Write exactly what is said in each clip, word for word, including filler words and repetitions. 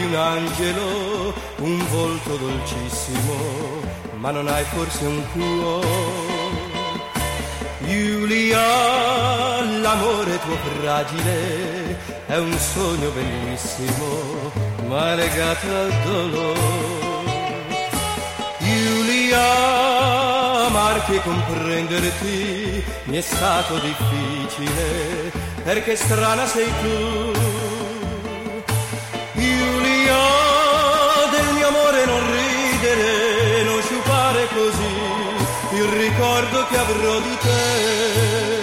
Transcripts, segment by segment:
un angelo, un volto dolcissimo, ma non hai forse un cuore? Giulia, l'amore tuo fragile è un sogno bellissimo, ma è legato al dolore. Giulia, amarti e comprenderti mi è stato difficile, perché strana sei tu. Giulia, del mio amore non ridere, non sciupare così il ricordo che avrò di te.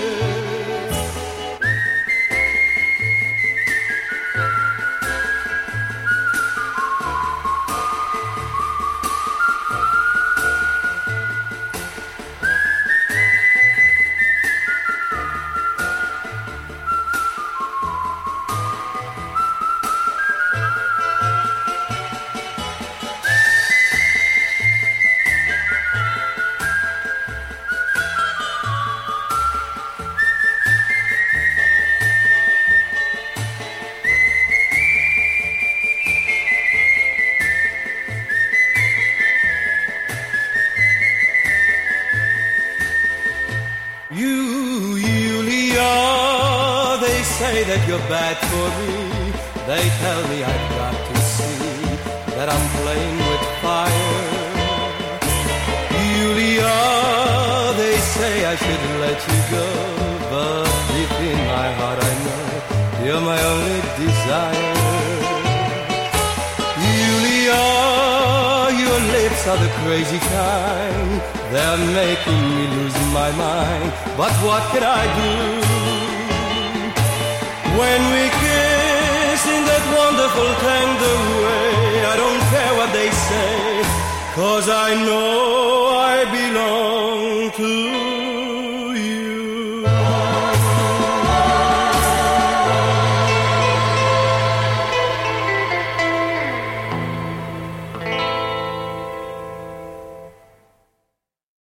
You, Julia, they say that you're bad for me. They tell me I've got to see that I'm playing with fire. Julia, they say I should let you go, but deep in my heart I know you're my only desire. Julia, your lips are the crazy kind, they're making me lose my mind, but what can I do? When we kiss in that wonderful tender way, I don't care what they say, 'cause I know I belong to